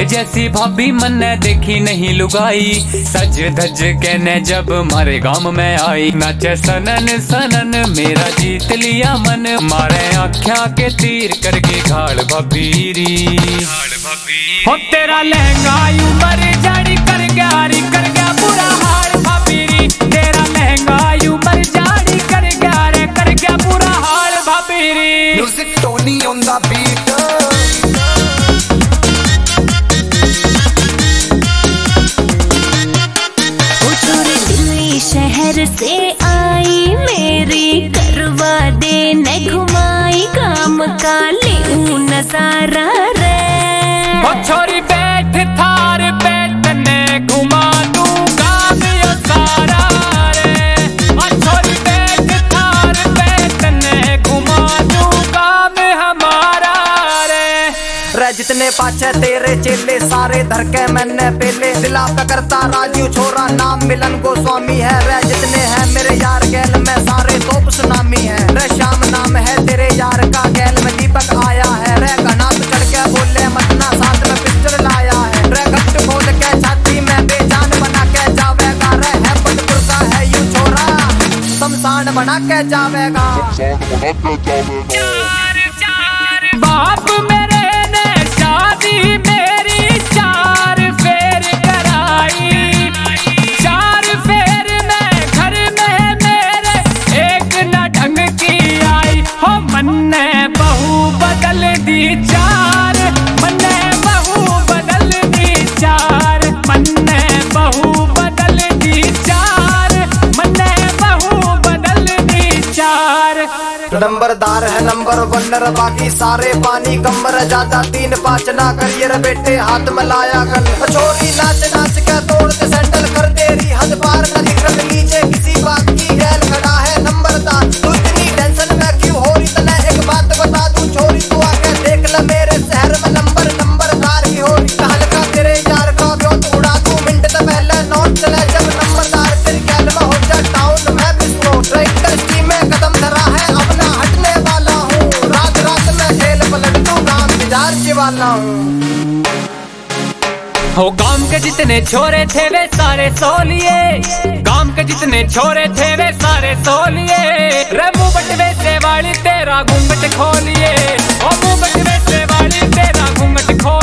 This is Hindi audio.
जैसी भाभी मन्ने देखी नहीं लुगाई, सज धज के ने जब मारे गांव में आई। नाचे सनन सनन मेरा जीत लिया मन, मारे आँखियां के तीर करके घाड़ भबीरी। हो तेरा लहंगा उमर जाड़ी कर गया बुरा हाल भबीरी। तेरा लहंगा उमर जाड़ी कर गया बुरा हाल भबीरी। Music Tony on the beat. शहर से आई मेरी करवा दे न घुमाई, काम का ले नजारा रे। ओ छोरी बैठ थार बैठ ने घुमा दूंगा मैं सारा रे। ओ छोरी बैठ थार बैठ ने घुमा दूंगा मैं हमारा रे। रे जितने पाछे तेरे चेले सारे धर के मैंने पेले, दिला पे करता राजू छोरा नाम मिलन गोस्वामी है। रे जितने हैं मेरे यार गैल में सारे तोप सुनामी है। रे श्याम नाम है तेरे यार का गैल में दीपक आया है। रे घनात चढ़ के बोले मतना साथ में पिस्टल लाया है। रे गट खोल के छाती में बेजान बना के जावेगा। रे है पटपुर का है यू छोरा, शमशान बना के जावेगा। बाप मेरे ने शादी मेरी 4 फेर कराई, 4 फेर में घर में मेरे एक न ढंग की आई। हो मन्ने बहू बदल दी 4, मन्ने बहू बदल दी 4, मन्ने बहू बदल दी 4, मन्ने बहू बदल दी 4। नंबरदार है नंबर 1, बाकी सारे पानी कमर ज्यादा 3-5 ना करियर बेटे हाथ में लाया गन। छोरी नाच नाच के तोड़ के सैंडल कर देरी हद पार न दिख रख नीचे किसी बात की गैल खड़ा है नंबरदार। तू इतनी टेंशन में क्यों हो रही तने एक बात बता दूं छोरी, तू आके देख ले मेरे शहर में नंबरदार की हो रही। हल्का तेरे यार का ब्योत उड़ा दूं मिनट से पहले नोट चले जब नंबरदार तेरी गैल में हो जा टाउन में बिस्को। ट्रैक्टर की में कदम धरा है अपना हटने वाला हूँ, रात रात में खेल पलट दूंगा मिजाज की वाला हूँ। हो गांव के जितने छोरे थे वे सारे सोलिए, गांव के जितने छोरे थे वे सारे सोलिए। रे मुंह बटवे से वाली तेरा घूंघट खोलिए, ओ मुंह बटवे से वाली तेरा घूंघट खोलिए।